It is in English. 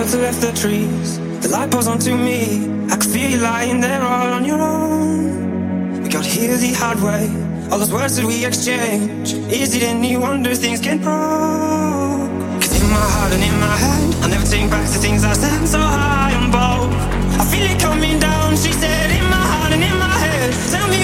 clouds have left the trees. The light pours onto me. I can feel you lying there all on your own. We got here the hard way. All those words that we exchange. Is it any wonder things get broke? Cause in my heart and in my head, I'll never take back the things I said. So high on both, I feel it coming down. She said in my heart and in my head. Tell me